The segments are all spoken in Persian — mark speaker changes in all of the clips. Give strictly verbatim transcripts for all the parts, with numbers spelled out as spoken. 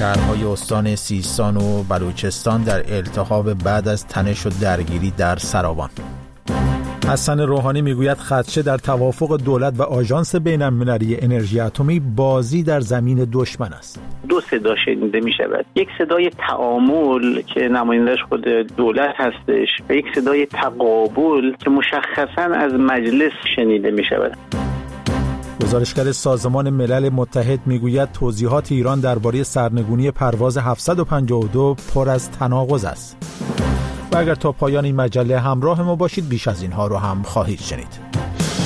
Speaker 1: شهرهای استان سیستان و بلوچستان در التهاب بعد از تنش و درگیری در سراوان. حسن روحانی میگوید خدشه در توافق دولت و آژانس بین‌المللی انرژی اتمی بازی در زمین دشمن است.
Speaker 2: دو صدا شنیده می شود، یک صدای تعامل که نمایندش خود دولت هستش و یک صدای تقابل که مشخصاً از مجلس شنیده می شود.
Speaker 1: گزارشگر سازمان ملل متحد میگوید توضیحات ایران درباره سرنگونی پرواز هفتصد و پنجاه و دو پر از تناقض است. و اگر تا پایان این مجله همراه ما باشید بیش از اینها رو هم خواهید شنید.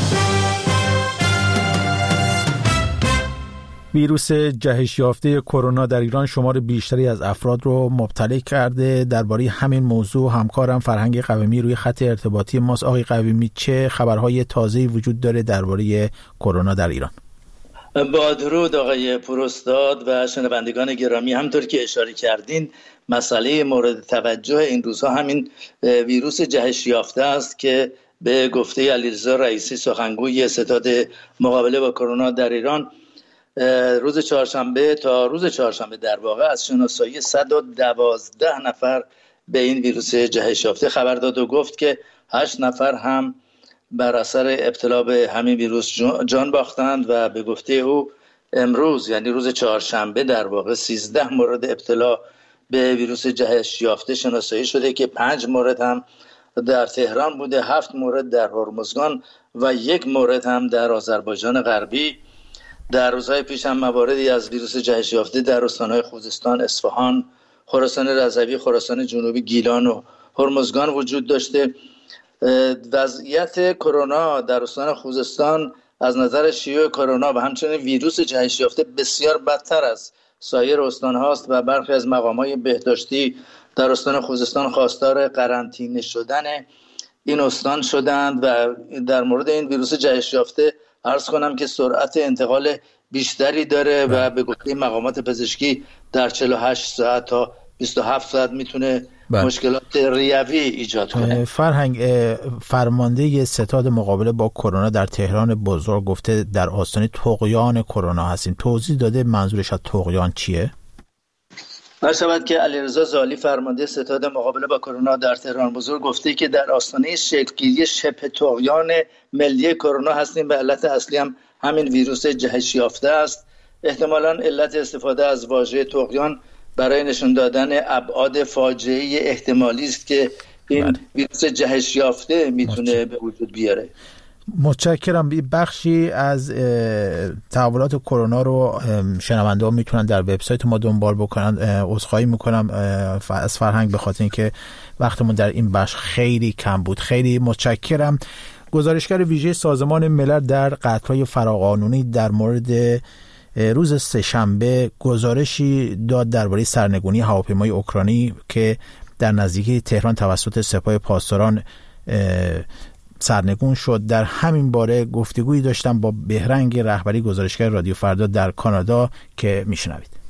Speaker 1: ویروس جهش یافته کرونا در ایران شمار بیشتری از افراد رو مبتلا کرده. درباره همین موضوع همکارم فرهنگ قویمی روی خط ارتباطی ماست. آقای قویمی، چه خبرهای تازه‌ای وجود داره درباره کرونا در ایران؟
Speaker 3: با درود آقای پروستاد و شنوندگان گرامی، همطور که اشاره کردین مسئله مورد توجه این روزها همین ویروس جهش یافته است که به گفته علیرضا رئیسی سخنگوی ستاد مقابله با کرونا در ایران روز چهارشنبه تا روز چهارشنبه در واقع از شناسایی صد و دوازده نفر به این ویروس جهش یافته خبر داد و گفت که هشت نفر هم بر اثر ابتلا به همین ویروس جان باختند و به گفته او امروز یعنی روز چهارشنبه در واقع سیزده مورد ابتلا به ویروس جهش یافته شناسایی شده که پنج مورد هم در تهران بوده، هفت مورد در هرمزگان و یک مورد هم در آذربایجان غربی. در روزهای پیش هم مواردی از ویروس جهش یافته در استان‌های خوزستان، اصفهان، خراسان رضوی، خراسان جنوبی، گیلان و هرمزگان وجود داشته. وضعیت کرونا در استان خوزستان از نظر شیوع کرونا و همچنین ویروس جهش یافته بسیار بدتر از سایر استان هاست و برخی از مقامات بهداشتی در استان خوزستان خواستار قرنطینه شدن این استان شدند و در مورد این ویروس جهش یافته عرض کنم که سرعت انتقال بیشتری داره و به گفته مقامات پزشکی در چهل و هشت ساعت تا بیست و هفت ساعت میتونه بله. مشکلات ریوی ایجاد کنه.
Speaker 1: فرهنگ، فرمانده ستاد مقابله با کرونا در تهران بزرگ گفته در آستانه طغیان کرونا هستیم. توضیح داده منظورش از طغیان چیه؟
Speaker 3: مرشد که علیرضا زالی فرمانده ستاد مقابله با کرونا در تهران بزرگ گفته که در آستانه شکل‌گیری شبه طغیان ملی کرونا هستیم و علت اصلی هم همین ویروس جهش یافته است. احتمالاً علت استفاده از واژه طغیان برای نشون دادن ابعاد فاجعه‌ای احتمالی است که این ویروس جهش یافته میتونه به وجود بیاره.
Speaker 1: متشکرم. بخشی از تحولات کرونا رو شنونده ها میتونن در وبسایت ما دنبال بکنن. عذرخواهی میکنم از فرهنگ به خاطر اینکه وقتمون در این بخش خیلی کم بود. خیلی متشکرم. گزارشگر ویژه سازمان ملل در قطعهای فراقانونی در مورد روز سه‌شنبه گزارشی داد درباره سرنگونی هواپیمای اوکراینی که در نزدیکی تهران توسط سپاه پاسداران سرنگون شد. در همین باره گفتگویی داشتم با بهرنگ رهبری، گزارشگر رادیو فردا در کانادا که میشنوید.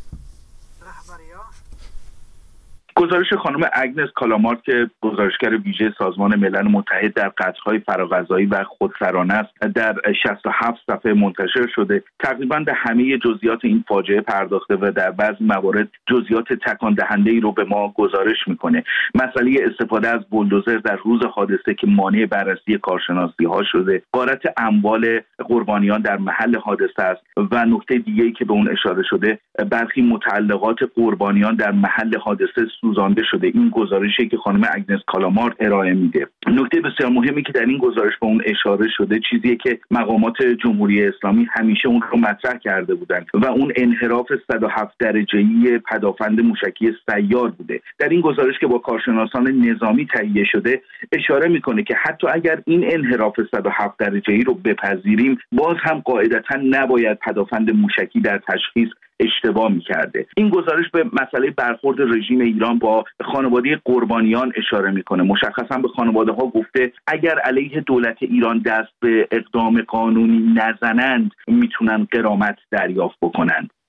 Speaker 4: گزارش خانم اگنس کالامارت که گزارشگر ویژه سازمان ملل متحد در قطعهای فراغذایی و خودسرانه است در شصت و هفت صفحه منتشر شده. تقریبا به همه جزئیات این فاجعه پرداخته و در بعضی موارد جزئیات تکان دهنده ای رو به ما گزارش میکنه. مسئله استفاده از بولدوزر در روز حادثه که مانع بررسی کارشناسی ها شده، غارت اموال قربانیان در محل حادثه است و نکته دیگه‌ای که به اون اشاره شده، برخی متعلقات قربانیان در محل حادثه سوزانده شده. این گزارشی که خانم اگنس کالامارت ارائه میده. نکته بسیار مهمی که در این گزارش به اون اشاره شده چیزیه که مقامات جمهوری اسلامی همیشه اون رو مطرح کرده بودن و اون انحراف صد و هفت درجه‌ای پدافند موشکی سیار بوده. در این گزارش که با کارشناسان نظامی تهیه شده اشاره میکنه که حتی اگر این انحراف صد و هفت درجه‌ای رو بپذیریم، باز هم قاعدتاً نباید پدافند موشکی در تشخیص اشتباه می‌کرده. این گزارش به مسئله برخورد رژیم ایران با خانواده قربانیان اشاره میکنه. مشخصا به خانواده ها گفته اگر علیه دولت ایران دست به اقدام قانونی نزنند میتونن غرامت دریافت بکنند.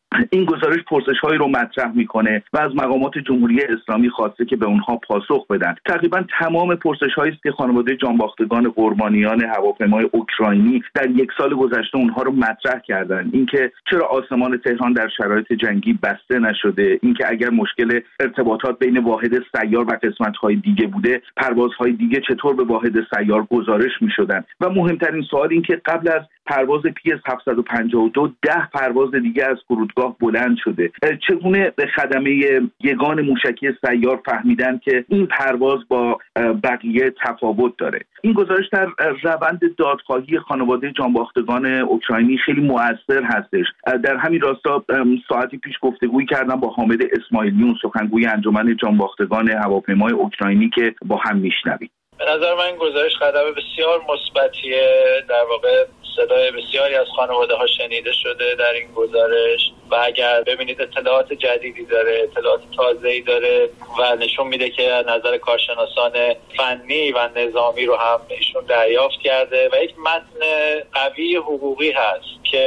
Speaker 4: این گزارش پرسش‌هایی رو مطرح میکنه و از مقامات جمهوری اسلامی خواسته که به اونها پاسخ بدن. تقریبا تمام پرسش‌هایی است که خانواده جانباختگان قربانیان هواپیمای اوکراینی در یک سال گذشته اونها رو مطرح کردن. اینکه چرا آسمان تهران در شرایط جنگی بسته نشده، اینکه اگر مشکل ارتباطات بین واحد سیار و قسمت‌های دیگه بوده، پروازهای دیگه چطور به واحد سیار گزارش می‌شدن و مهمترین سوال این که قبل از پرواز پی اس هفتصد و پنجاه و دو ده پرواز دیگه از فرودگاه بلند شده. چگونه به خدمه یگان موشکی سیار فهمیدن که این پرواز با بقیه تفاوت داره؟ این گزارش در روند دادخواهی خانواده جانباختگان اوکراینی خیلی مؤثر هستش. در همین راستا ساعتی پیش گفتگویی کردم با حامد اسماعیلیون، سخنگوی انجمن جانباختگان هواپیمای اوکراینی، که با هم میشنویم.
Speaker 5: به نظر من این گزارش قدم بسیار مثبتیه. در واقع صدای بسیاری از خانواده‌ها شنیده شده در این گزارش و اگر ببینید اطلاعات جدیدی داره، اطلاعات تازه‌ای داره و نشون میده که از نظر کارشناسان فنی و نظامی رو هم ایشون دریافت کرده و یک متن قوی حقوقی هست که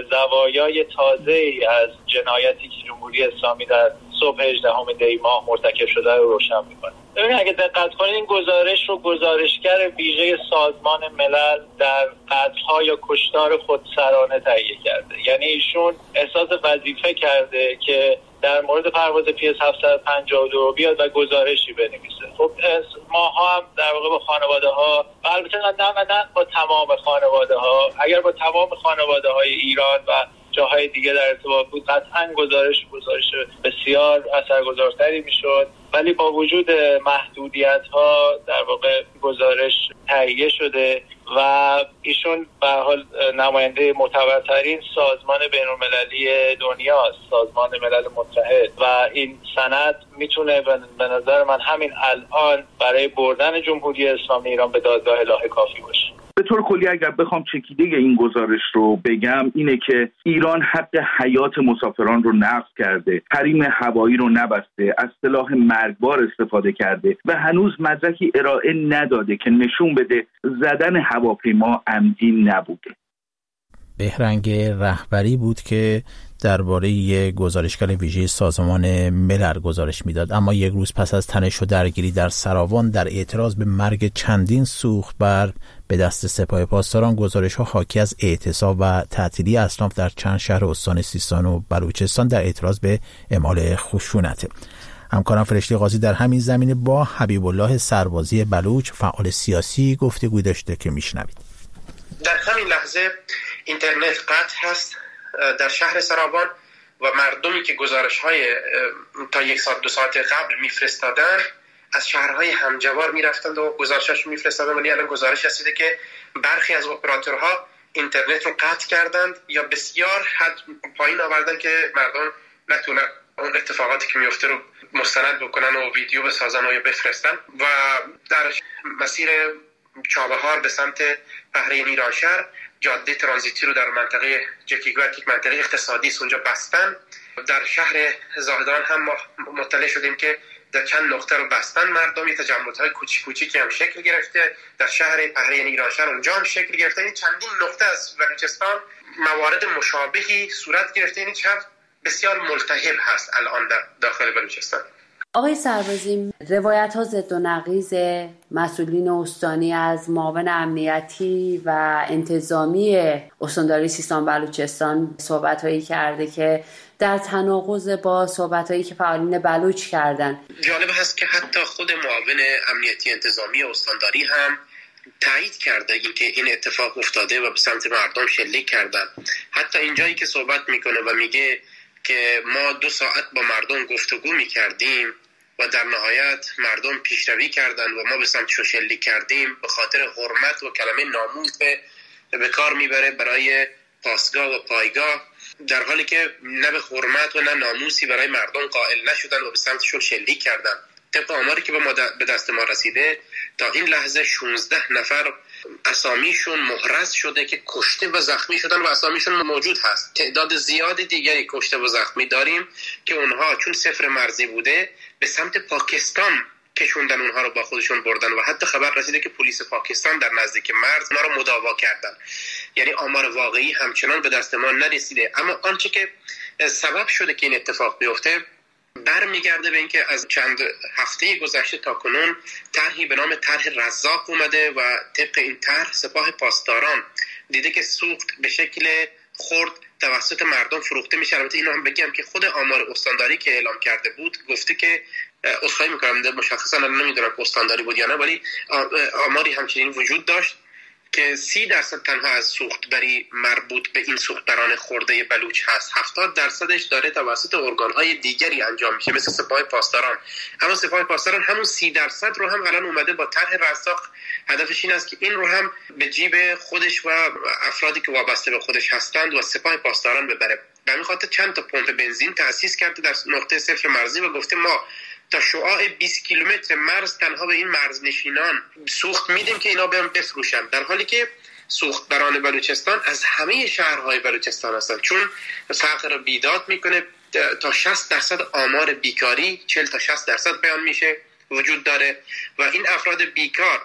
Speaker 5: زوایای تازه‌ای از جنایتی که جمهوری اسلامی در صبح هجدهم دی ماه مرتکب شده رو روشن میکنه. ببینید اگه دقت کنید این گزارش رو گزارشگر ویژه سازمان ملل در قتل‌ها یا کشتار خودسرانه تهیه کرده. یعنی ایشون احساس وظیفه کرده که در مورد پرواز پی اس هفتصد و پنجاه و دو بیاد و گزارشی بنویسه. خب ما هم در واقع با خانواده ها و البته نه نه با تمام خانواده ها، اگر با تمام خانواده های ایران و جاهای دیگه در ارتباط بود قطعا گزارش گزارش بسیار اثرگذارتری میشد، ولی با وجود محدودیت ها در واقع گزارش تهیه شده و ایشون به حال نماینده معتبرترین سازمان بین‌المللی دنیاست، سازمان ملل متحد، و این سند میتونه به نظر من همین الان برای بردن جمهوری اسلامی ایران به دادگاه الهه کافی باشه.
Speaker 4: به طور کلی اگر بخوام چکیده این گزارش رو بگم اینه که ایران حق حیات مسافران رو نقض کرده، حریم هوایی رو نبسته، از سلاح مرگبار استفاده کرده و هنوز مدرکی ارائه نداده که نشون بده زدن هواپیما عمدی نبوده.
Speaker 1: بهرنگ رهبری بود که درباره گزارشگر ویژه سازمان ملل گزارش میداد. اما یک روز پس از تنش و درگیری در سراوان در اعتراض به مرگ چندین سوختبر به دست سپاه پاسداران، گزارش ها حاکی از اعتصاب و تعطیلی اصناف در چند شهر استان سیستان و بلوچستان در اعتراض به اعمال خشونت. همکارم فرشته قاضی در همین زمینه با حبیب الله سربازی بلوچ، فعال سیاسی، گفتگوی داشته که میشنوید.
Speaker 6: در همین لحظه اینترنت قطع هست در شهر سراوان و مردمی که گزارش‌های تا یک ساعت دو ساعت قبل میفرستادن از شهرهای همجوار میرفتند و گزارشاشو میفرستادن، ولی الان گزارش رسیده که برخی از اپراتورها اینترنت رو قطع کردند یا بسیار حد پایین آوردن که مردم نتونن اون اتفاقاتی که میفته رو مستند بکنن و ویدیو بسازن و یا بفرستن. و در مسیر چابهار به سمت بحرین ایرانشهر جاده ترانزیتی رو در منطقه جکیگوار که منطقه اقتصادی است اونجا بستن. در شهر زاهدان هم ما مطلع شدیم که در چند نقطه رو بستن، مردمی تجمعات‌های کوچیک کوچیکی هم شکل گرفته. در شهر بحرین ایرانشهر اونجا هم شکل گرفته. این چندین نقطه از بلوچستان موارد مشابهی صورت گرفته. این چند بسیار ملتهب هست الان در داخل بلوچستان.
Speaker 7: آقای سربازی، روایت ها ضد و نقیض مسئولین استانی از معاون امنیتی و انتظامی استانداری سیستان بلوچستان صحبت هایی کرده که در تناقض با صحبت هایی که فعالین بلوچ کردن.
Speaker 6: جالب هست که حتی خود معاون امنیتی انتظامی استانداری هم تایید کرده اینکه این اتفاق افتاده و به سمت مردم شلیک کردن. حتی اینجایی که صحبت میکنه و میگه که ما دو ساعت با مردم گفتگو میکردیم و در نهایت مردم پیشروی کردن و ما به سمتشون شلیک کردیم، به خاطر حرمت و کلمه ناموس به کار میبره برای پاسگاه و پایگاه، در حالی که نه به حرمت و نه ناموسی برای مردم قائل نشدن و به سمتشون شلیک کردن. طبق آماری که به دست ما رسیده تا این لحظه شانزده نفر اسامیشون محرز شده که کشته و زخمی شدن و اسامیشون موجود هست. تعداد زیادی دیگری کشته و زخمی داریم که اونها چون صفر مرزی بوده به سمت پاکستان کشوندن اونها رو با خودشون بردن و حتی خبر رسیده که پلیس پاکستان در نزدیک مرز اونها رو مداوا کردن. یعنی آمار واقعی همچنان به دست ما نرسیده. اما آنچه که سبب شده که این اتفاق بیفته برمیگرده به اینکه از چند هفته گذشته تا کنون طرحی به نام طرح رزاق اومده و طبق این طرح سپاه پاسداران دیده که سوخت به شکل خرد توسط مردم فروخته میشه. البته اینو هم بگم که خود آمار استانداری که اعلام کرده بود گفته که اصخایی میکنم مشخصا نمیدونم که استانداری بود یا نه، ولی آماری همچنین وجود داشت که سی درصد تنها از سوختبری مربوط به این سوختبران خرده بلوچ هست. هفتاد درصدش داره توسط ارگان‌های دیگری انجام میشه مثل سپاه پاسداران. اما سپاه پاسداران همون سی درصد رو هم الان اومده با طرح رزاق هدفش این است که این رو هم به جیب خودش و افرادی که وابسته به خودش هستند و سپاه پاسداران ببره. به همین خاطر چند تا پمپ بنزین تأسیس کرده در نقطه صفر مرزی و گفته ما تا شعاع بیست کیلومتر مرز تنها به این مرزنشینان سوخت میدیم که اینا بیان بفروشن، در حالی که سوختبران بلوچستان از همه شهرهای بلوچستان هستند. چون فقر بیداد میکنه تا شصت درصد آمار بیکاری چهل تا شصت درصد بیان میشه وجود داره و این افراد بیکار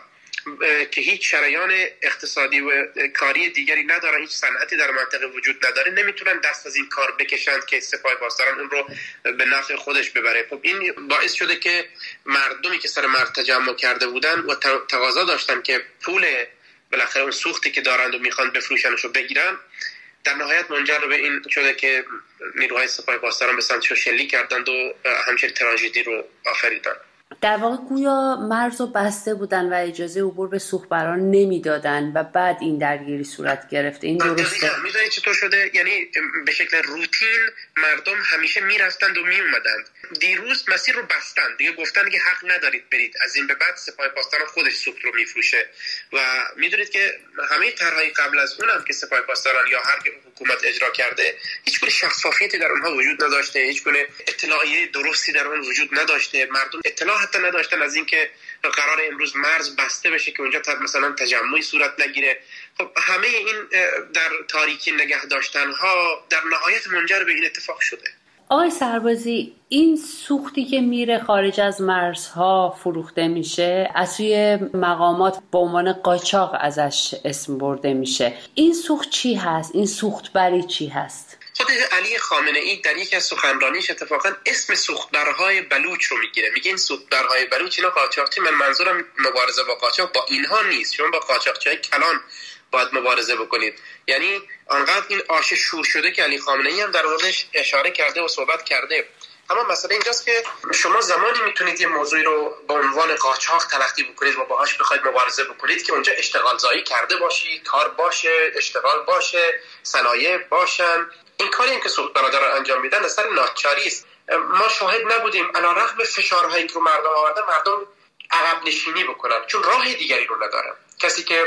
Speaker 6: که هیچ شریان اقتصادی و کاری دیگری ندارن، هیچ صنعتی در منطقه وجود نداره، نمیتونن دست از این کار بکشند که سپاه پاسداران اون رو به نفع خودش ببره. خب این باعث شده که مردمی که سر مرز تجمع کرده بودن و تقاضا داشتن که پول بالاخره اون سوختی که دارند و میخوان بفروشنش رو بگیرن، در نهایت منجر به این شده که نیروهای سپاه پاسداران به سمتش شلیک کردند و همچنین تراژدی رو آفریدن.
Speaker 7: در واقع گویا مرز رو بسته بودن و اجازه عبور به سوختبران نمیدادن و بعد این درگیری صورت گرفته. این درسته؟
Speaker 6: میدونی چطور شده؟ یعنی به شکل روتین مردم همیشه میرفتند و میومدند. دیروز مسیر رو بستند دیگه، گفتن که حق ندارید برید، از این به بعد سپاه پاسداران خودش سوخت رو میفروشه. و میدونید که همه طرحهای قبل از اونم که سپاه پاسداران یا هر حکومت اجرا کرده هیچ گونه شفافیتی در اونها وجود نداشته، هیچ گونه اطلاعیه درستی در اون وجود نداشته. مردم اطلاع حتی نداشتن از اینکه قرار امروز مرز بسته بشه که اونجا مثلا تجمعی صورت نگیره. خب همه این در تاریکی نگه داشتن ها در نهایت منجر به این اتفاق شده.
Speaker 7: آقای سربازی، این سوختی که میره خارج از مرزها فروخته میشه، از سوی مقامات به عنوان قاچاق ازش اسم برده میشه، این سوخت چی هست؟ این سوختبری چی هست؟
Speaker 6: خود علی خامنه ای در یکی از سخنرانیش اتفاقا اسم سوختبرهای بلوچ رو میگیره، میگه این سوختبرهای بلوچ اینا قاچاقچی. من منظورم مبارزه با قاچاق با اینها نیست، چون با قاچاقچیای کلان باید مبارزه بکنید. یعنی آنقدر این آش شور شده که علی خامنه ای هم در موردش اشاره کرده و صحبت کرده. اما مسئله اینجاست که شما زمانی میتونید یه موضوعی رو به عنوان قاچاق تلقی بکنید و باهاش بخواید مبارزه بکنید که اونجا اشتغال زایی کرده باشی، کار باشه، اشتغال باشه، صنایع باشن. این کاری هم که سوخت برادران انجام میدن اثر ناچاری است. ما شاهد نبودیم علیرغم فشارهایی که رو مردم آورده مردم عقب نشینی بکنن، چون راه دیگری رو ندارن. کسی که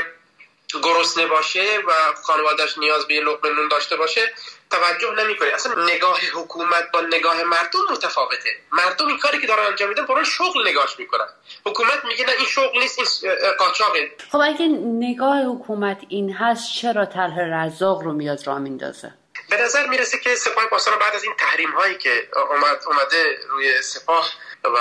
Speaker 6: گرسنه باشه و خانواده‌اش نیاز به لقمه نون داشته باشه توجه نمی‌کنه. اصلا نگاه حکومت با نگاه مردم متفاوته. مردم این کاری که دارن انجام میدن برای شغل نگاهش میکنن، حکومت میگه نه این شغل نیست، این قاچاقه.
Speaker 7: خب اگه نگاه حکومت این هست چرا طرح رزاق رو میاد راه میندازه؟
Speaker 6: به نظر میرسه که سپاه پاسداران بعد از این تحریم هایی که اومد اومده روی سپاه و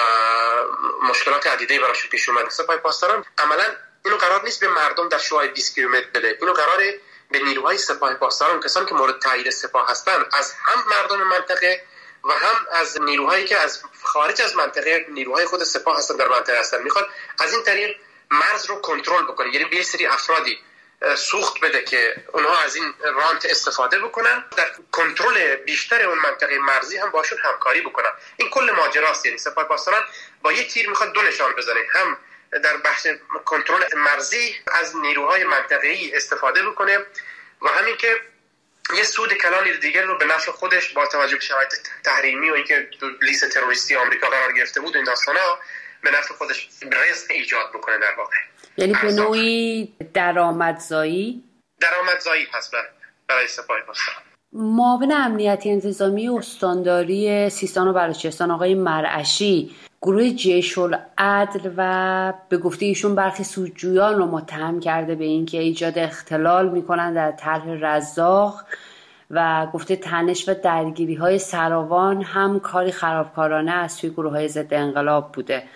Speaker 6: مشکلات عدیده‌ای براش پیش اومده، سپاه پاسداران عملاً اینو قرار نیست به مردم در شعاع بیست کیلومتر بده، اینو قراره به نیروهای سپاه پاسداران، کسانی که مورد تایید سپاه هستن، از هم مردم منطقه و هم از نیروهایی که از خارج از منطقه نیروهای خود سپاه هستن در منطقه هستن، میخواد از این طریق مرز رو کنترل بکنه. یعنی به یه سری افرادی سوخت بده که اونها از این رانت استفاده بکنن، در کنترل بیشتر اون منطقه مرزی هم باشون همکاری بکنن. این کل ماجراست. یعنی سپاه پاسداران با یه تیر میخواد دو نشان بزنه، هم در بحث کنترل مرزی از نیروهای منطقه‌ای استفاده بکنه و همین که یه سود کلانی دیگر رو به نفع خودش با توجه به شرایط تحریمی و اینکه لیست تروریستی آمریکا قرار گرفته بود این داستانا به نفع خودش رزق ایجاد بکنه. در واقع
Speaker 7: یعنی به نوعی درآمدزایی
Speaker 6: درآمدزایی هست برای سپاه پاسداران.
Speaker 7: معاون امنیتی انتظامی استانداری سیستان و بلوچستان آقای مرعشی گروه جیش العدل و به گفته ایشون برخی سودجویان رو متهم کرده به این که ایجاد اختلال میکنن در طرح رزاق و گفته تنش و درگیری های سراوان هم کاری خرابکارانه از توی گروه های ضد انقلاب بوده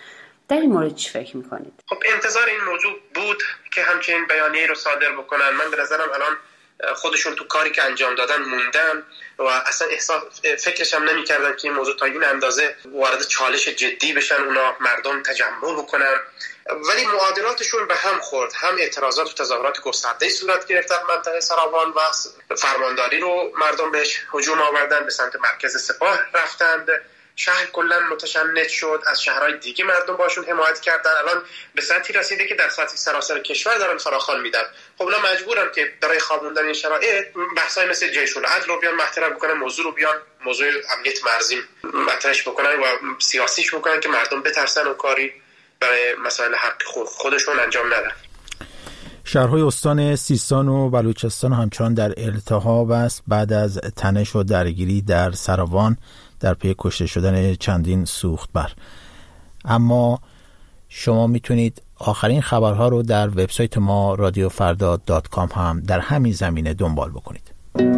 Speaker 7: در این مورد چی فکر میکنید؟
Speaker 6: خب انتظار این موضوع بود که همچین بیانیه رو صادر بکنن. من به نظرم الان خودشون تو کاری که انجام دادن موندن و اصلا احساس فکرش هم نمی کردن که این موضوع تا این اندازه وارد چالش جدی بشن، اونا مردم تجمع بکنن. ولی معادلاتشون به هم خورد، هم اعتراضات و تظاهرات گسترده‌ای صورت گرفت در منطقه سراوان و فرمانداری رو مردم بهش هجوم آوردن، به سمت مرکز سپاه رفتند، شهر کلا متشنج شد، از شهرهای دیگه مردم باشون حمایت کردن. الان به سطحی رسیده که در سطح سراسر کشور دارن فراخوان میدن. خب اونا مجبورن که برای خوابوندن این شرایط بحثای مثل جیش العدل رو بیان مطرح بکنن، موضوع رو بیان موضوع امنیت مرزی مطرحش بکنن و سیاسیش بکنن که مردم بترسن و کاری برای مسائل حق خودشون انجام ندن.
Speaker 1: شهرهای استان سیستان و بلوچستان همچنان در التهاب است بعد از تنش و درگیری در سراوان در پی کشته شدن چندین سوختبر. اما شما میتونید آخرین خبرها رو در وبسایت ما رادیو فردا دات کام هم در همین زمینه دنبال بکنید.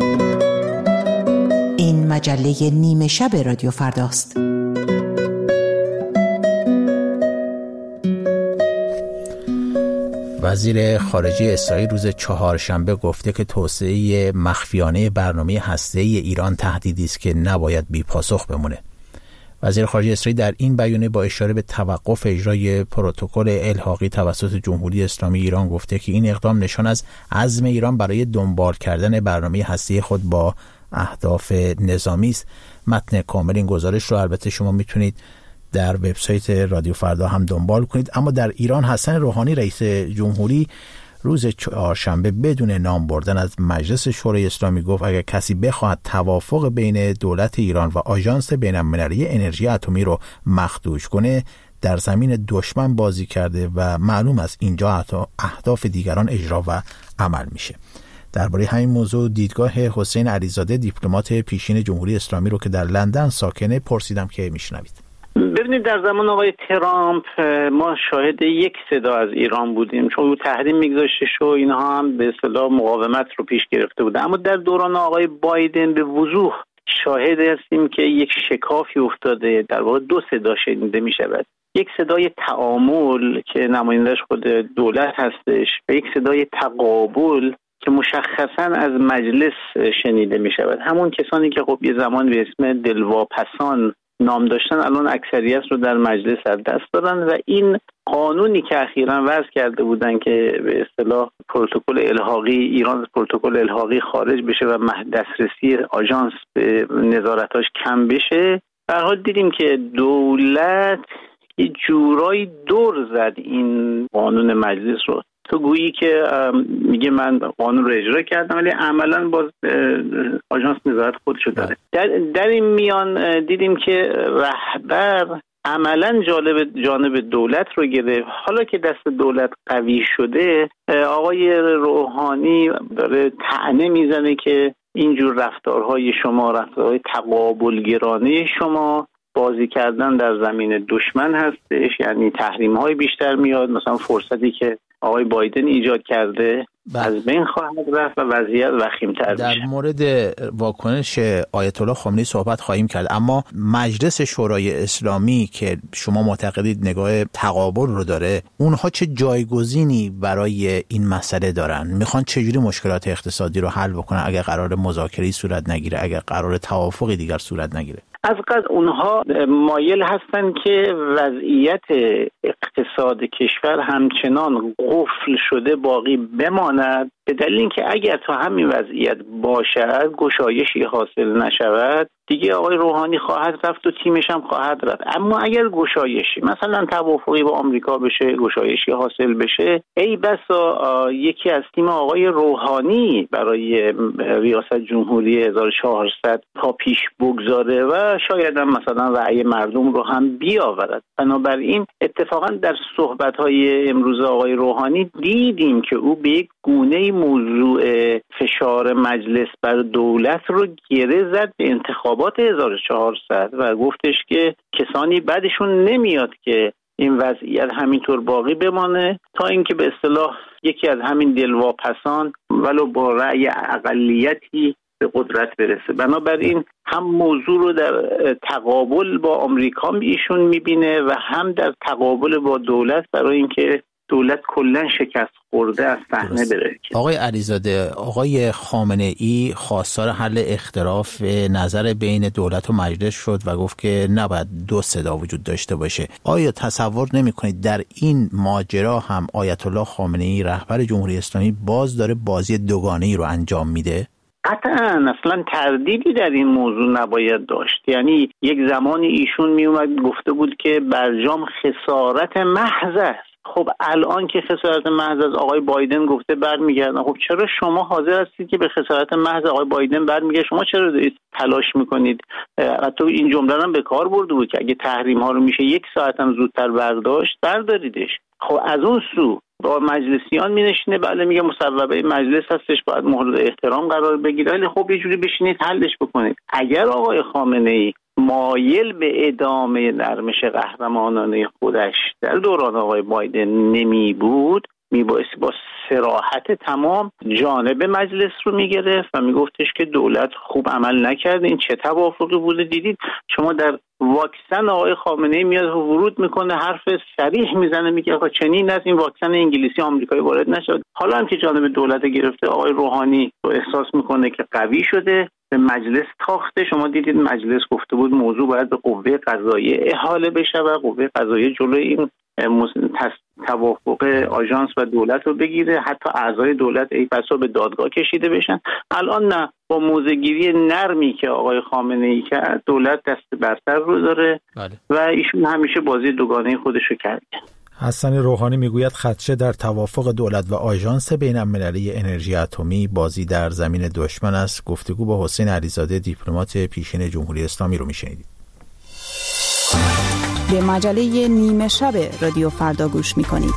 Speaker 8: این مجله نیمه شب رادیو فرداست.
Speaker 1: وزیر خارجه اسرائیل روز چهارشنبه گفته که توسعه مخفیانه برنامه هسته‌ای ایران تهدیدی است که نباید بی پاسخ بمونه. وزیر خارجه اسرائیل در این بیانیه با اشاره به توقف اجرای پروتکل الحاقی توسط جمهوری اسلامی ایران گفته که این اقدام نشان از عزم ایران برای دنبال کردن برنامه هسته‌ای خود با اهداف نظامی است. متن کامل این گزارش رو البته شما میتونید در وبسایت رادیو فردا هم دنبال کنید. اما در ایران حسن روحانی رئیس جمهوری روز چهارشنبه بدون نام بردن از مجلس شورای اسلامی گفت اگر کسی بخواهد توافق بین دولت ایران و آژانس بین‌المللی انرژی اتمی رو مخدوش کنه در زمین دشمن بازی کرده و معلوم است اینجا اهداف دیگران اجرا و عمل میشه. درباره همین موضوع دیدگاه حسین علیزاده دیپلمات پیشین جمهوری اسلامی رو که در لندن ساکنه پرسیدم که میشنوید.
Speaker 2: ببینید در زمان آقای ترامپ ما شاهد یک صدا از ایران بودیم، چون او تحریم میگذاشتش و اینها هم به اصطلاح مقاومت رو پیش گرفته بودن. اما در دوران آقای بایدن به وضوح شاهد هستیم که یک شکافی افتاده، در واقع دو صدا شنیده میشود. یک صدای تعامل که نمایندش خود دولت هستش و یک صدای تقابل که مشخصاً از مجلس شنیده میشود. همون کسانی که خب یه زمان به اسم دلواپسان نام داشتن الان اکثریت رو در مجلس از دست دادن و این قانونی که اخیراً وضع کرده بودن که به اصطلاح پروتکل الحاقی ایران از پروتکل الحاقی خارج بشه و دسترسی آژانس به نظارتاش کم بشه، در حال دیدیم که دولت یه جورایی دور زد این قانون مجلس رو. تو گویی که میگه من قانون رو اجرا کردم ولی عملاً باز آژانس نظارت خودشو داره. در, در این میان دیدیم که رهبر عملاً جالب جانب دولت رو گرفت. حالا که دست دولت قوی شده آقای روحانی داره طعنه میزنه که اینجور رفتارهای شما رفتارهای تقابلگرانه شما بازی کردن در زمین دشمن هستش، یعنی تحریم‌های بیشتر میاد، مثلا فرصتی که آقای بایدن ایجاد کرده بله. از بین خواهد رفت و وضعیت وخیم‌تر میشه.
Speaker 1: در مورد واکنش آیت الله خمینی صحبت خواهیم کرد، اما مجلس شورای اسلامی که شما معتقدید نگاه تقابل رو داره، اونها چه جایگزینی برای این مسئله دارن؟ میخوان چجوری مشکلات اقتصادی رو حل بکنن اگر قرار مذاکره‌ای صورت نگیره، اگر قرار توافقی دیگر صورت نگیره؟
Speaker 2: از قضا اونها مایل هستن که وضعیت اقتصاد کشور همچنان قفل شده باقی بماند، به دلیل اینکه اگر تا همین وضعیت باشد گشایشی حاصل نشود دیگه آقای روحانی خواهد رفت و تیمش هم خواهد رفت. اما اگر گشایشی مثلا توافقی با آمریکا بشه، گشایشی حاصل بشه، ای بسا یکی از تیم آقای روحانی برای ریاست جمهوری هزار و چهارصد پا پیش بگذاره و شاید هم مثلا رأی مردم رو هم بیاورد. بنابراین اتفاقا در صحبت‌های امروز آقای روحانی دیدیم که او به یک گونه موضوع فشار مجلس بر دولت رو گره زد به انتخابات هزار و چهارصد و گفتش که کسانی بعدشون نمیاد که این وضعیت همینطور باقی بمانه تا اینکه به اصطلاح یکی از همین دلواپسان ولو با رأی اقلیتی به قدرت برسه. بنابراین هم موضوع رو در تقابل با آمریکا ایشون میبینه و هم در تقابل با دولت برای اینکه دولت کلا شکست خورده از صحنه بره.
Speaker 1: آقای علیزاده، آقای خامنه ای خواستار حل اختلاف نظر بین دولت و مجلس شد و گفت که نباید دو صدا وجود داشته باشه. آیا تصور نمی‌کنید در این ماجرا هم آیت الله خامنه ای رهبر جمهوری اسلامی باز داره بازی دوگانه‌ای رو انجام میده؟
Speaker 2: قطعاً اصلا تردیدی در این موضوع نباید داشت. یعنی یک زمانی ایشون میومد گفته بود که برجام خسارت محض است. خب الان که خسارت محض از آقای بایدن گفته برمیگردن، خب چرا شما حاضر هستید که به خسارت محض آقای بایدن برمیگردید؟ شما چرا دارید تلاش میکنید؟ حتی این جمله رو به کار برده بود که اگه تحریم ها رو میشه یک ساعت هم زودتر برداشت، برداریدش. خب از اون سو با مجلسیان مینشینه، بله میگه مصوبه مجلس هستش باید مورد احترام قرار بگیره، ولی خب یه جوری بشینید حلش بکنید. اگر آقای خامنه ای مایل به ادامه نرمش قهرمانانه خودش در دوران آقای بایدن نمی بود، میبایستی با صراحت تمام جانب مجلس رو میگرفت و میگفتش که دولت خوب عمل نکرده، این چه توافقی بوده. دیدید شما در واکسن آقای خامنه ای میاد ورود میکنه، حرف صریح میزنه، میگه آقا چنین است، این واکسن انگلیسی آمریکایی وارد نشد. حالا هم که جانب دولت گرفته، آقای روحانی رو احساس میکنه که قوی شده، به مجلس تاخته. شما دیدید مجلس گفته بود موضوع باید به قوه قضاییه احاله بشه و قوه قضاییه جلوی این توافق آژانس و دولت رو بگیره، حتی اعضای دولت ای بسا به دادگاه کشیده بشن. الان نه، با موضع‌گیری نرمی که آقای خامنه ای کرد، دولت دست برتر رو داره. بله. و ایشون همیشه بازی دوگانه خودش رو کرده.
Speaker 1: حسن روحانی میگوید خدشه در توافق دولت و آژانس بین‌المللی انرژی اتمی بازی در زمین دشمن است. گفتگو با حسین علیزاده، دیپلمات پیشین جمهوری اسلامی رو میشنیدید.
Speaker 9: به مجله نیمه شب رادیو فردا گوش میکنید.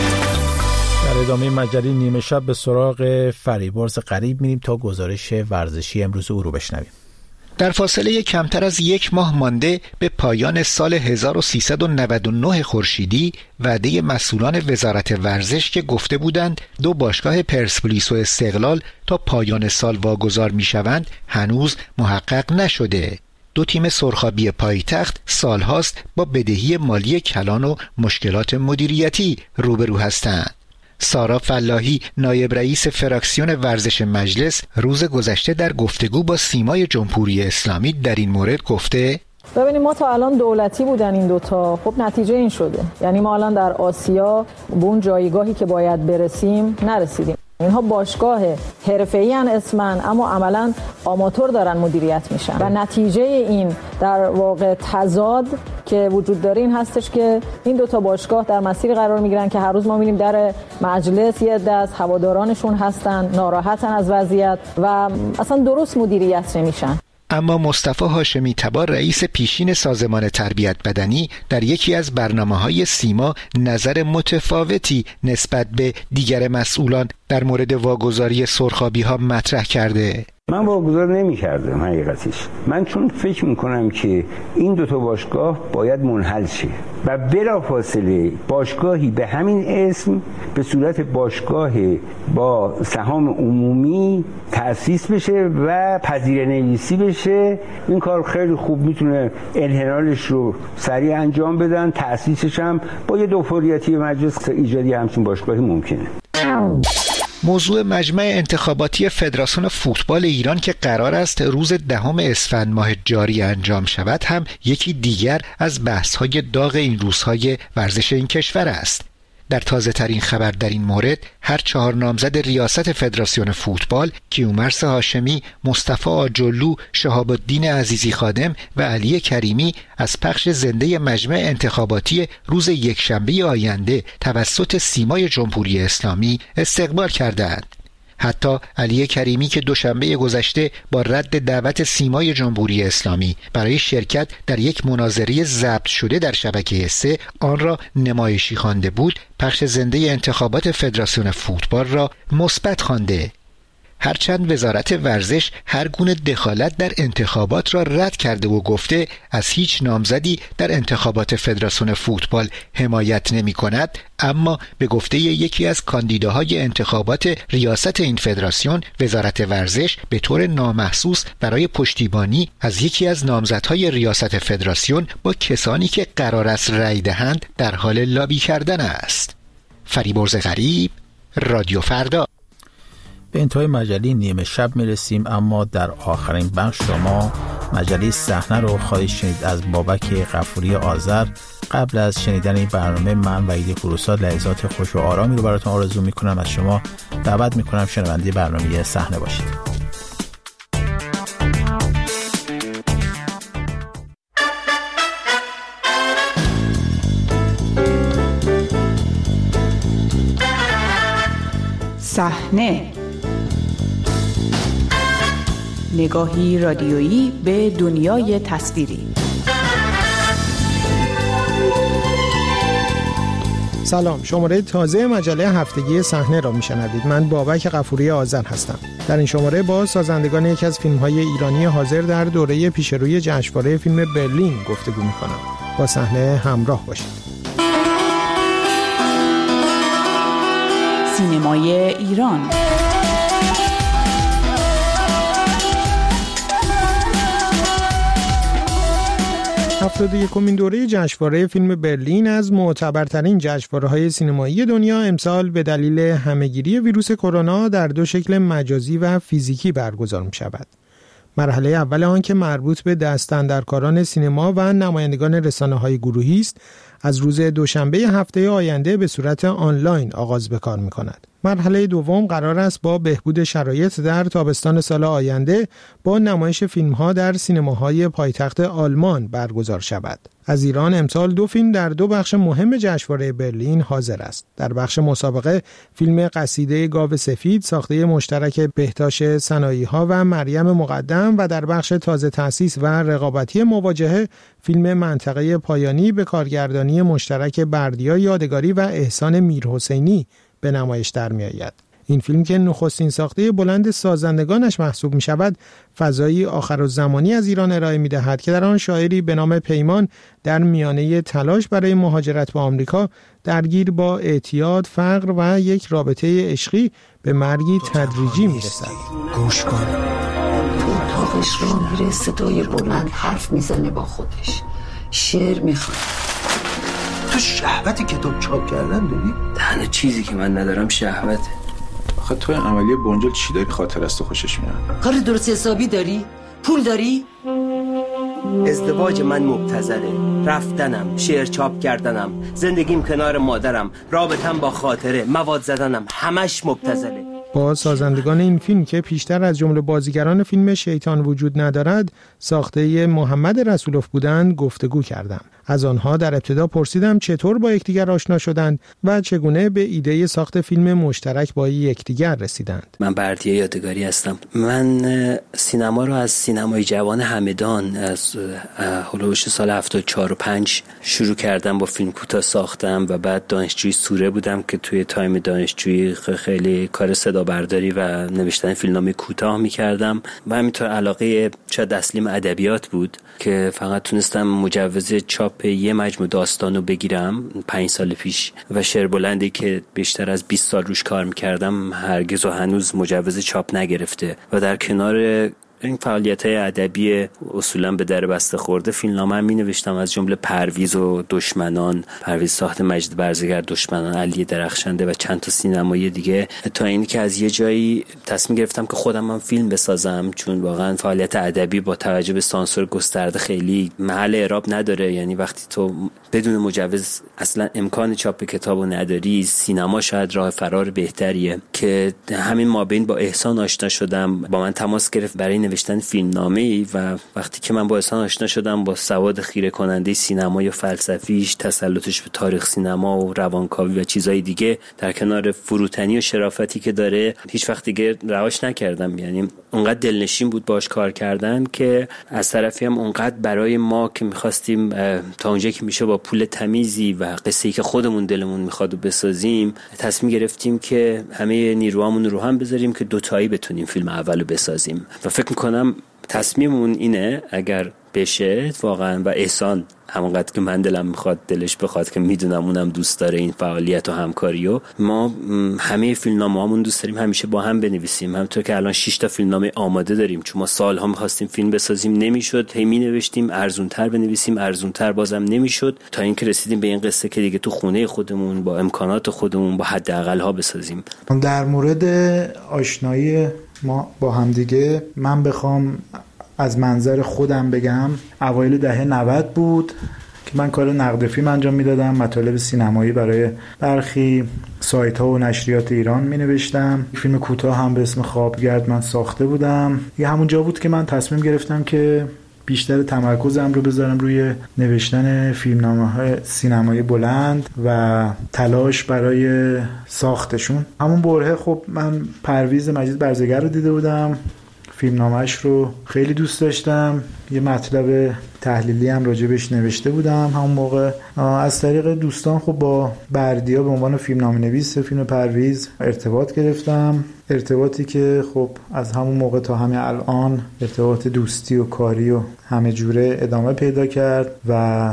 Speaker 1: در ادامه مجله نیمه شب به سراغ فریبرز غریب میریم تا گزارش ورزشی امروز او رو بشنویم.
Speaker 10: در فاصله کمتر از یک ماه مانده به پایان سال هزار و سیصد و نود و نه خورشیدی، وعده مسئولان وزارت ورزش که گفته بودند دو باشگاه پرسپولیس و استقلال تا پایان سال واگذار میشوند هنوز محقق نشده. دو تیم سرخابی پایتخت سالهاست با بدهی مالی کلان و مشکلات مدیریتی روبرو هستند. سارا فلاحی، نایب رئیس فراکسیون ورزش مجلس، روز گذشته در گفتگو با سیمای جمهوری اسلامی در این مورد گفته:
Speaker 11: ببینید ما تا الان دولتی بودن این دوتا، خب نتیجه این شده، یعنی ما الان در آسیا به اون جایگاهی که باید برسیم نرسیدیم. اینها باشگاه حرفه‌ای ان اسمن، اما عملاً آماتور دارن مدیریت میشن و نتیجه این در واقع تضاد که وجود داره این هستش که این دوتا باشگاه در مسیری قرار میگیرن که هر روز ما می‌بینیم در مجلس یه عده از هوادارانشون هستن ناراحتن از وضعیت و اصلا درست مدیریت نمیشن.
Speaker 10: اما مصطفی هاشمی تبار، رئیس پیشین سازمان تربیت بدنی، در یکی از برنامه‌های سیما نظر متفاوتی نسبت به دیگر مسئولان در مورد واگذاری سرخابی‌ها مطرح کرده.
Speaker 12: من واگذار نمی کردم حقیقتش، من چون فکر میکنم که این دوتا باشگاه باید منحل شه و بلافاصله باشگاهی به همین اسم به صورت باشگاه با سهام عمومی تأسیس بشه و پذیره نویسی بشه. این کار خیلی خوب میتونه انحلالش رو سریع انجام بدن، تأسیسش هم با یه دوفوریتی مجلس ایجادی همچین باشگاهی ممکنه.
Speaker 10: موضوع مجمع انتخاباتی فدراسیون فوتبال ایران که قرار است روز دهم اسفند ماه جاری انجام شود هم یکی دیگر از بحث‌های داغ این روزهای ورزش این کشور است. در تازه ترین خبر در این مورد، هر چهار نامزد ریاست فدراسیون فوتبال، کیومرث هاشمی، مصطفی آجرلو، شهاب الدین عزیزی خادم و علی کریمی از پخش زنده مجمع انتخاباتی روز یکشنبه آینده توسط سیمای جمهوری اسلامی استقبال کردند. حتی علی کریمی که دوشنبه گذشته با رد دعوت سیمای جمهوری اسلامی برای شرکت در یک مناظره ضبط شده در شبکه سه آن را نمایشی خوانده بود، پخش زنده انتخابات فدراسیون فوتبال را مثبت خوانده. هرچند وزارت ورزش هر گونه دخالت در انتخابات را رد کرده و گفته از هیچ نامزدی در انتخابات فدراسیون فوتبال حمایت نمی کند، اما به گفته یکی از کاندیداهای انتخابات ریاست این فدراسیون، وزارت ورزش به طور نامحسوس برای پشتیبانی از یکی از نامزدهای ریاست فدراسیون با کسانی که قرار است رأی دهند در حال لابی کردن است. فریبرز غریب، رادیو فردا.
Speaker 1: به انتهای مجله نیمه شب میرسیم، اما در آخرین بخش شما مجله صحنه رو خواهید شنید از بابک غفوری آذر. قبل از شنیدن این برنامه من و ایدی پروساد لحظات خوش و آرامی رو براتون آرزو میکنم. از شما دعوت میکنم شنونده برنامه صحنه باشید.
Speaker 9: صحنه، نگاهی رادیویی به دنیای تصویری.
Speaker 13: سلام، شماره تازه مجله هفتگی صحنه را میشنوید. من بابک غفوری آذر هستم. در این شماره با سازندگان یکی از فیلم‌های ایرانی حاضر در دوره پیشروی جشنواره فیلم برلین گفتگو می‌کنم. با صحنه همراه باشید.
Speaker 9: سینمای ایران.
Speaker 13: هفتاد و یکمین دوره جشنواره فیلم برلین از معتبرترین جشنواره‌های سینمایی دنیا امسال به دلیل همهگیری ویروس کرونا در دو شکل مجازی و فیزیکی برگزار می‌شود. مرحله اول آن که مربوط به دستاندرکاران سینما و نمایندگان رسانه‌های گروهی است، از روز دوشنبه هفته آینده به صورت آنلاین آغاز به کار می‌کند. مرحله دوم قرار است با بهبود شرایط در تابستان سال آینده با نمایش فیلم‌ها در سینماهای پایتخت آلمان برگزار شود. از ایران امسال دو فیلم در دو بخش مهم جشنواره برلین حاضر است. در بخش مسابقه فیلم قصیده گاو سفید ساخته مشترک بهتاش سنایی‌ها و مریم مقدم و در بخش تازه تأسیس و رقابتی مواجهه فیلم منطقه پایانی به کارگردانی مشترک بردیا یادگاری و احسان میرحسینی به نمایش در می آید. این فیلم که نخستین ساخته بلند سازندگانش محسوب می شود، فضایی آخرالزمانی از ایران ارائه می دهد که در آن شاعری به نام پیمان در میانه تلاش برای مهاجرت به آمریکا درگیر با اعتیاد، فقر و یک رابطه عشقی به مرگی تدریجی می رسد.
Speaker 14: گوش کن. تو اتاقش را میره، صدای بلند حرف میزنه با خودش، شعر میخواد.
Speaker 15: تو شهوتی کتاب چاپ کردن داری؟
Speaker 16: تنها چیزی که من ندارم شهوته.
Speaker 15: آخه توی عملیه بنجل چی داری خاطر است و خوشش میاد؟
Speaker 14: کار درست حسابی داری؟ پول داری؟
Speaker 16: ازدواج من مبتذله، رفتنم، شعر چاپ کردنم، زندگیم کنار مادرم، رابطم با خاطره، مواد زدنم، همش مبتذله.
Speaker 13: با سازندگان این فیلم که پیشتر از جمله بازیگران فیلم شیطان وجود ندارد ساخته محمد رسولوف بودند گفتگو کردم. از آنها در ابتدا پرسیدم چطور با یکدیگر آشنا شدند و چگونه به ایده ساخت فیلم مشترک با یکدیگر رسیدند.
Speaker 16: من بردیا یادگاری هستم. من سینما رو از سینمای جوان همدان از هولوش سال هفتاد و چهار و پنج شروع کردم، با فیلم کوتاه ساختم و بعد دانشجوی سوره بودم که توی تایم دانشجویی خیلی کار صدا برداری و نوشتن فیلمنامه کوتاه می‌کردم و همینطور علاقه شاید اصلیم ادبیات بود که فقط تونستم مجوز چاپ یه مجموعه داستانو بگیرم پنج سال پیش و شعر بلندی که بیشتر از بیست سال روش کار می‌کردم هرگز و هنوز مجوز چاپ نگرفته و در کنار این فعالیت‌های ادبی اصولاً به در بسته خورده فیلمنامه هم می‌نوشتم، از جمله پرویز و دشمنان، پرویز ساخت مجید برزگر، دشمنان علی درخشنده و چند تا سینمایی دیگه، تا اینی که از یه جایی تصمیم گرفتم که خودم هم فیلم بسازم، چون واقعاً فعالیت ادبی با توجه به سانسور گسترده خیلی محل اعراب نداره. یعنی وقتی تو بدون مجوز اصلا امکان چاپ کتابو نداری، سینما شاید راه فرار بهتریه. که همین مابین با احسان آشنا شدم، با من تماس گرفت برای نوشتن فیلمنامه‌ای و وقتی که من با احسان آشنا شدم با سواد خیره کننده سینمایی و فلسفیش، تسلطش به تاریخ سینما و روانکاوی و چیزای دیگه، در کنار فروتنی و شرافتی که داره، هیچ وقت دیگه رهاش نکردم. یعنی اونقدر دلنشین بود باش کار کردن که از طرفی هم اونقدر برای ما که میخواستیم تا اونجا که میشه با پول تمیزی و قصه‌ای که خودمون دلمون میخواد بسازیم تصمیم گرفتیم که همه نیروامون رو هم بذاریم که دوتایی بتونیم فیلم اولو بسازیم و فکر میکنم تصمیممون اینه اگر بشه واقعا و احسان همونقدر که من دلم میخواد دلش بخواد که میدونم اونم دوست داره این فعالیت و همکاریو، ما همه فیلمنامه‌هامون دوست داریم همیشه با هم بنویسیم. همونطور که الان شش تا فیلمنامه آماده داریم چون ما سالها می‌خواستیم فیلم بسازیم نمیشد، هی می‌نوشتیم ارزان‌تر بنویسیم ارزان‌تر بازم نمیشد تا اینکه رسیدیم به این قصه که دیگه تو خونه خودمون با امکانات خودمون با حداقل‌ها بسازیم.
Speaker 17: در مورد آشنایی ما با همدیگه من بخوام از منظر خودم بگم، اوایل دهه نود بود که من کار نقد فیلم انجام میدادم، مطالب سینمایی برای برخی سایت ها و نشریات ایران می نوشتم. فیلم کوتاه هم به اسم خوابگرد من ساخته بودم. یه همون جا بود که من تصمیم گرفتم که بیشتر تمرکزم رو بذارم روی نوشتن فیلمنامه‌های سینمایی بلند و تلاش برای ساختشون. همون برهه خب من پرویز مجید برزگر رو دیده بودم، فیلمنامه‌اش رو خیلی دوست داشتم، یه مطلب تحلیلی هم راجبش نوشته بودم همون موقع. از طریق دوستان خب با بردیا به عنوان فیلمنامه نویس فیلم پرویز ارتباط گرفتم، ارتباطی که خب از همون موقع تا همه الان ارتباط دوستی و کاری و همه جوره ادامه پیدا کرد و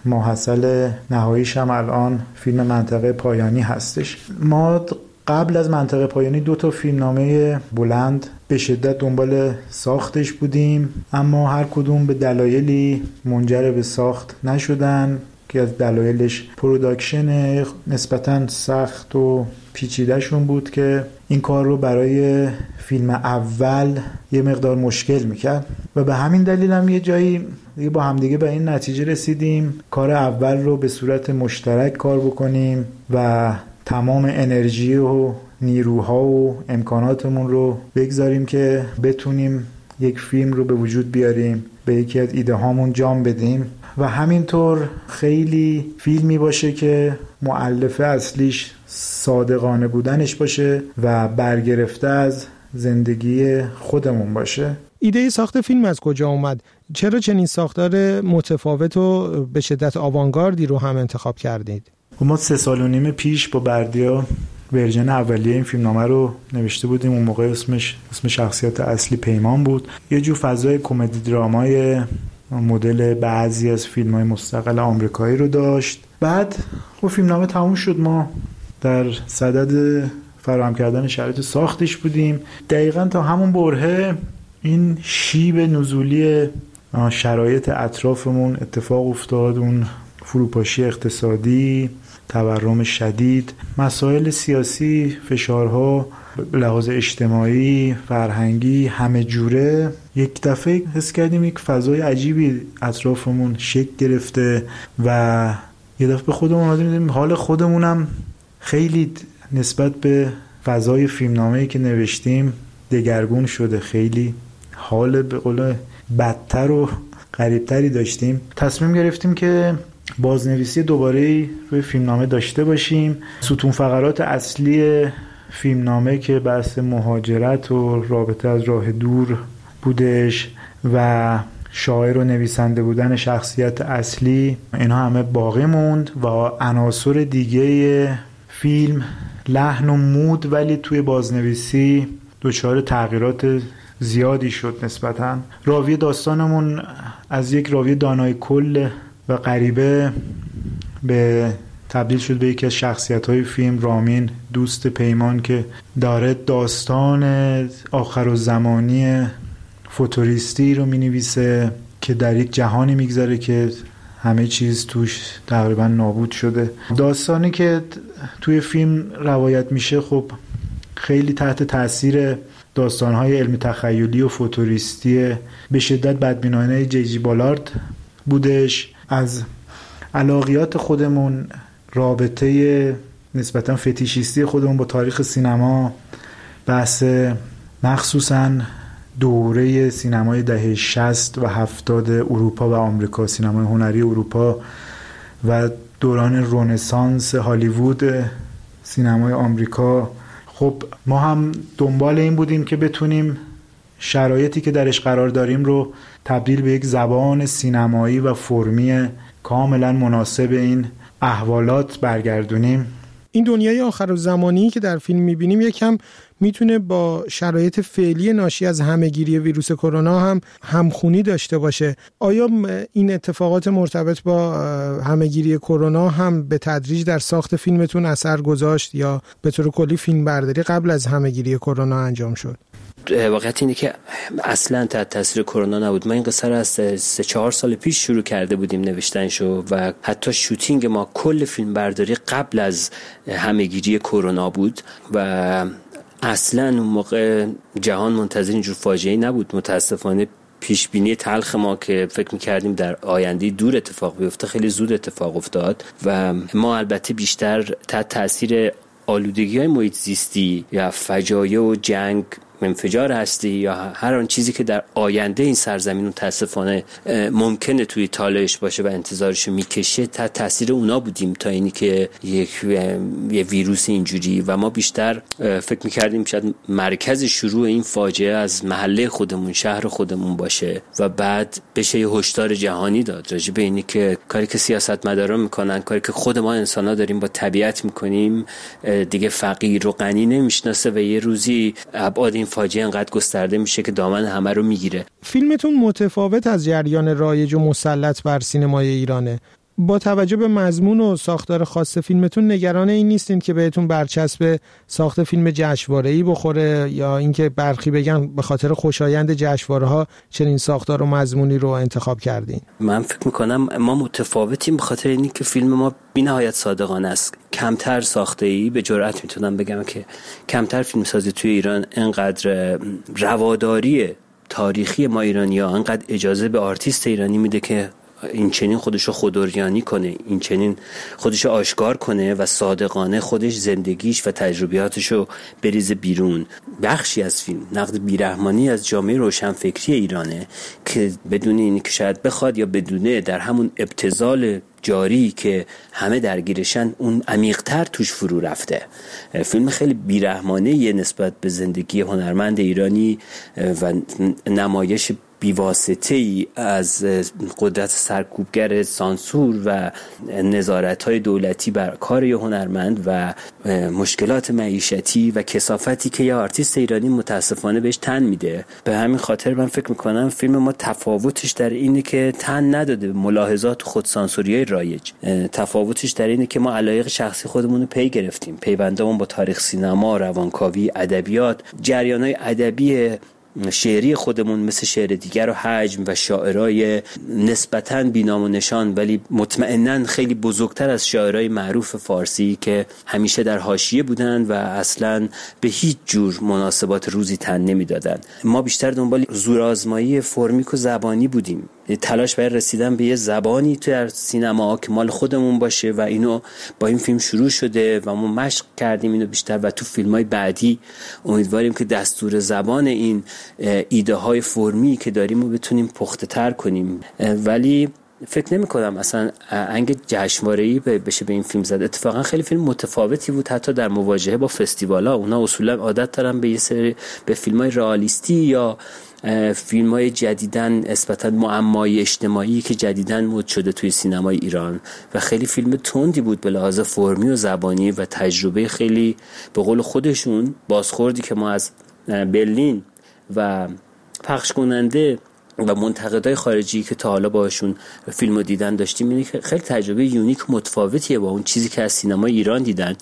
Speaker 17: ماحصل نهاییش هم الان فیلم منطقه پایانی هستش. ما قبل از منطقه پایانی دو تا فیلمنامه بلند به شدت دنبال ساختش بودیم، اما هر کدوم به دلایلی منجر به ساخت نشدن که از دلایلش پروداکشن نسبتاً سخت و پیچیده شون بود که این کار رو برای فیلم اول یه مقدار مشکل میکرد و به همین دلیل هم یه جایی دیگه با همدیگه به این نتیجه رسیدیم کار اول رو به صورت مشترک کار بکنیم و تمام انرژی و نیروها و امکاناتمون رو بگذاریم که بتونیم یک فیلم رو به وجود بیاریم، به یکی از ایده هامون جام بدیم و همینطور خیلی فیلمی باشه که مؤلفه اصلیش صادقانه بودنش باشه و برگرفته از زندگی خودمون باشه.
Speaker 13: ایده ساخت فیلم از کجا اومد؟ چرا چنین ساختار متفاوت و به شدت آوانگاردی رو هم انتخاب کردید؟
Speaker 17: ما سه سال و نیم پیش با بردیا ورژن اولیه این فیلمنامه رو نوشته بودیم. اون موقع اسمش اسم شخصیت اصلی پیمان بود. یه جو فضای کمدی درامای مدل بعضی از فیلم‌های مستقل آمریکایی رو داشت. بعد خب فیلمنامه تموم شد، ما در صدد فراهم کردن شرایط ساختش بودیم. دقیقاً تا همون برهه این شیب نزولی شرایط اطرافمون اتفاق افتاد، اون فروپاشی اقتصادی، تورم شدید، مسائل سیاسی، فشارها به لحاظ اجتماعی، فرهنگی، همه جوره. یک دفعه حس کردیم یک فضای عجیبی اطرافمون شکل گرفته و یه دفعه به خودمون اومدیم دیدیم حال خودمونم خیلی نسبت به فضای فیلمنامه‌ای که نوشتیم دگرگون شده، خیلی حال به قول بدتر و غریبتری داشتیم. تصمیم گرفتیم که بازنویسی دوباره روی فیلمنامه داشته باشیم. ستون فقرات اصلی فیلمنامه که بحث مهاجرت و رابطه از راه دور بودش و شاعر و نویسنده بودن شخصیت اصلی، اینا همه باقی موند و عناصر دیگه فیلم لحن و مود ولی توی بازنویسی دچار تغییرات زیادی شد نسبتاً. راوی داستانمون از یک راوی دانای کل و غریبه به تبدیل شد به یکی از شخصیت‌های فیلم، رامین، دوست پیمان که داره داستان آخرالزمانی فوتوریستی رو می‌نویسه که در یک جهانی می‌گذره که همه چیز توش تقریبا نابود شده. داستانی که توی فیلم روایت میشه خب خیلی تحت تاثیر داستان‌های علمی تخیلی و فوتوریستی به شدت بدبینانه جی جی بالارد بودش. از علاقیات خودمون، رابطه نسبتاً فتیشیستی خودمون با تاریخ سینما، بحث مخصوصاً دوره سینمای دهه شصت و هفتاد اروپا و آمریکا، سینمای هنری اروپا و دوران رنسانس هالیوود سینمای آمریکا. خب ما هم دنبال این بودیم که بتونیم شرایطی که درش قرار داریم رو تبدیل به یک زبان سینمایی و فرمی کاملا مناسب این احوالات برگردونیم.
Speaker 13: این دنیای آخرالزمانی که در فیلم می‌بینیم یکم میتونه با شرایط فعلی ناشی از همه‌گیری ویروس کرونا هم همخونی داشته باشه. آیا این اتفاقات مرتبط با همه‌گیری کرونا هم به تدریج در ساخت فیلمتون اثر گذاشت یا به طور کلی فیلم برداری قبل از همه‌گیری کرونا انجام شد؟
Speaker 16: واقعیت اینه که اصلا تحت تاثیر کرونا نبود. ما این قصه رو از سه چهار سال پیش شروع کرده بودیم نوشتنشو و حتی شوتینگ ما کل فیلم برداری قبل از همه‌گیری کرونا بود و اصلا اون موقع جهان منتظر اینجور فاجعه‌ای نبود. متاسفانه پیش بینی تلخ ما که فکر می‌کردیم در آینده دور اتفاق بیفته خیلی زود اتفاق افتاد و ما البته بیشتر تحت تاثیر آلودگی‌های محیط زیستی یا فجایع و جنگ، انفجار هستی یا هر آن چیزی که در آینده این سرزمین متاسفانه ممکنه توی طالعش باشه و انتظارشو میکشه تحت تاثیر اونا بودیم تا اینی که یک یه ویروس اینجوری و ما بیشتر فکر میکردیم شاید مرکز شروع این فاجعه از محله خودمون، شهر خودمون باشه و بعد بشه یه هشدار جهانی داد راجع به اینی که کاری که سیاستمدارا میکنن، کاری که خود ما انسانا داریم با طبیعت میکنیم دیگه فقیر و غنی نمیشناسه و یه روزی ابعاد این فاجعه انقدر گسترده میشه که دامن همه رو میگیره.
Speaker 13: فیلمتون متفاوت از جریان رایج و مسلط بر سینمای ایرانه. با توجه به مضمون و ساختار خاص فیلمتون نگران این نیستین که بهتون برچسب ساخت فیلم جشنواره‌ای بخوره یا اینکه برخی بگن به خاطر خوشایند جشنواره‌ها چنین ساختار و مضمونی رو انتخاب کردین؟
Speaker 16: من فکر میکنم ما متفاوتیم به خاطر اینی که فیلم ما بی‌نهایت صادقانه است. کمتر ساخته‌ای، به جرئت میتونم بگم که کمتر فیلمسازی توی ایران انقدر رواداری تاریخی ما ایرانی‌ها، انقدر اجازه به آرتیست ایرانی میده که این چنین خودشو خوداریانی کنه، این چنین خودشو آشکار کنه و صادقانه خودش زندگیش و تجربیاتشو بریزه بیرون. بخشی از فیلم نقد بیرحمانی از جامعه روشنفکری ایرانه که بدون این که شاید بخواد یا بدونه در همون ابتذال جاری که همه درگیرشن اون عمیق‌تر توش فرو رفته. فیلم خیلی بیرحمانه یه نسبت به زندگی هنرمند ایرانی و نمایش بیواسطه ای از قدرت سرکوبگر سانسور و نظارت‌های دولتی بر کار یه هنرمند و مشکلات معیشتی و کثافتی که یه آرتیست ایرانی متاسفانه بهش تن میده. به همین خاطر من فکر میکنم فیلم ما تفاوتش در اینه که تن نداده به ملاحظات خودسانسوریای رایج. تفاوتش در اینه که ما علایق شخصی خودمون رو پی گرفتیم، پیوندمون با تاریخ سینما، روانکاوی، ادبیات، جریان‌های ادبی شعری خودمون مثل شعر دیگر و حجم و شاعرای نسبتاً بی‌نام و نشان ولی مطمئناً خیلی بزرگتر از شاعرای معروف فارسی که همیشه در حاشیه بودن و اصلاً به هیچ جور مناسبات روزی تن نمیدادن. ما بیشتر دنبال زورآزمایی فرمیک و زبانی بودیم، تلاش برای رسیدن به یه زبانی تو در سینما که مال خودمون باشه و اینو با این فیلم شروع شده و ما مشق کردیم اینو بیشتر و تو فیلم‌های بعدی امیدواریم که دستور زبان این ایده های فرمی که داریم رو بتونیم پخته تر کنیم. ولی فکر نمی کنم اصلا انگ جشنواره‌ای بشه به این فیلم زد. اتفاقا خیلی فیلم متفاوتی بود حتی در مواجهه با فستیوالا. اونا اصولا عادت دارن به یه سری به فیلم‌های رئالیستی یا فیلم‌های جدیداً نسبتاً معمای اجتماعی که جدیداً مد شده توی سینمای ایران و خیلی فیلم تندی بود به لحاظ فرمی و زبانی و تجربه خیلی به قول خودشون بازخوردی که ما از برلین و پخش کننده و منتقدای خارجی که تا حالا باشون فیلمو دیدن داشتیم اینه که خیلی تجربه یونیک و متفاوتیه با اون چیزی که از سینمای ایران دیدن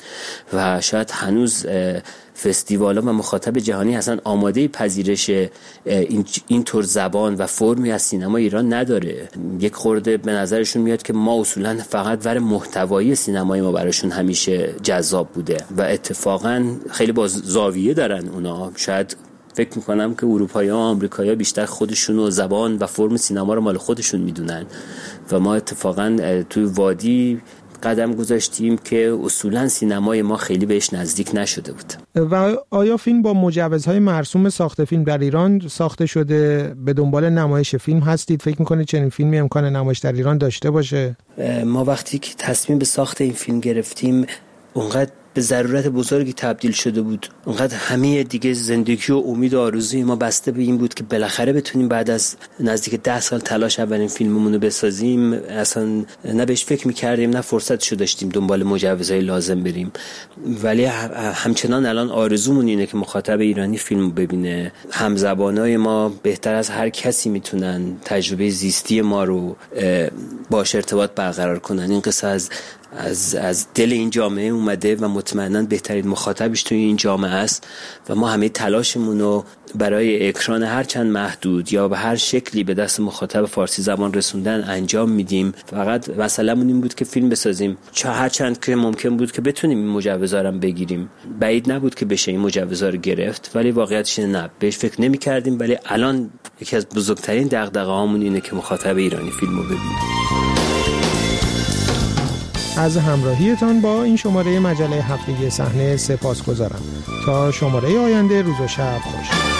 Speaker 16: و شاید هنوز فستیوالا و مخاطب جهانی اصلا آماده پذیرش این اینطور زبان و فرمی از سینما ایران نداره. یک خورده به نظرشون میاد که ما اصولا فقط ور محتوایی سینمای ما براشون همیشه جذاب بوده و اتفاقا خیلی با زاویه دارن اونا. شاید فکر میکنم که اروپایی‌ها و آمریکایی‌ها بیشتر خودشون و زبان و فرم سینما رو مال خودشون میدونن و ما اتفاقا توی وادی قدم گذاشتیم که اصولا سینمای ما خیلی بهش نزدیک نشده بود.
Speaker 13: و آیا فیلم با مجوزهای مرسوم ساخت فیلم در ایران ساخته شده؟ به دنبال نمایش فیلم هستید؟ فکر میکنید چنین فیلمی امکان نمایش در ایران داشته باشه؟
Speaker 16: ما وقتی که تصمیم به ساخت این فیلم گرفتیم اونقدر به ضرورت بزرگی تبدیل شده بود. اونقدر همه دیگه زندگی و امید و آرزوی ما بسته به این بود که بالاخره بتونیم بعد از نزدیک ده سال تلاش اولین فیلممون رو بسازیم. اصلا نه بهش فکر می‌کردیم نه فرصتشو داشتیم دنبال مجوزهای لازم بریم، ولی همچنان الان آرزومون اینه که مخاطب ایرانی فیلمو ببینه. همزبانای ما بهتر از هر کسی میتونن تجربه زیستی ما رو باش ارتباط برقرار کنن. این قصه از از از دل این جامعه اومده و مطمئناً بهترین مخاطبش توی این جامعه است و ما همه تلاشمون رو برای اکران هر چند محدود یا به هر شکلی به دست مخاطب فارسی زبان رسوندن انجام میدیم. فقط مسئله‌مون این بود که فیلم بسازیم، چه هر چند که ممکن بود که بتونیم این مجوزا رو بگیریم. بعید نبود که بشه این مجوزا رو گرفت، ولی واقعیتش نه، بهش فکر نمی‌کردیم. ولی الان یکی از بزرگترین دغدغه‌هامون اینه که مخاطب ایرانی فیلمو ببینه.
Speaker 13: از همراهیتان با این شماره مجله هفتگی صحنه سپاسگزارم. تا شماره آینده، روز و شب خوش.